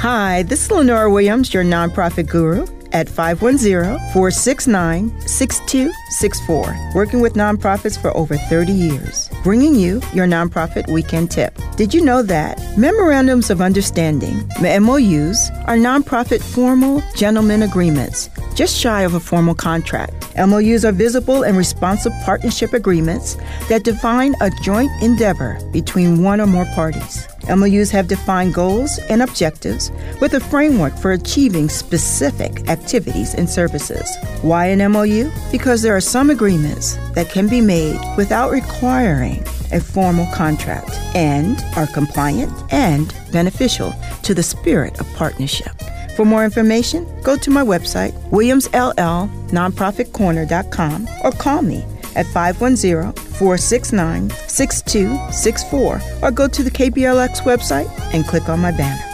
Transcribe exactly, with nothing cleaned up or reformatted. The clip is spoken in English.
Hi, this is Lenora Williams, your nonprofit guru at five one zero, four six nine, six two six four, working with nonprofits for over thirty years, bringing you your nonprofit weekend tip. Did you know that Memorandums of Understanding, M O Us, are nonprofit formal gentleman agreements, just shy of a formal contract? M O Us are visible and responsive partnership agreements that define a joint endeavor between one or more parties. M O Us have defined goals and objectives with a framework for achieving specific activities and services. Why an M O U? Because there are some agreements that can be made without requiring a formal contract and are compliant and beneficial to the spirit of partnership. For more information, go to my website, williams l l nonprofit corner dot com, or call me at five one zero, four six nine, six two six four, or go to the K B L X website and click on my banner.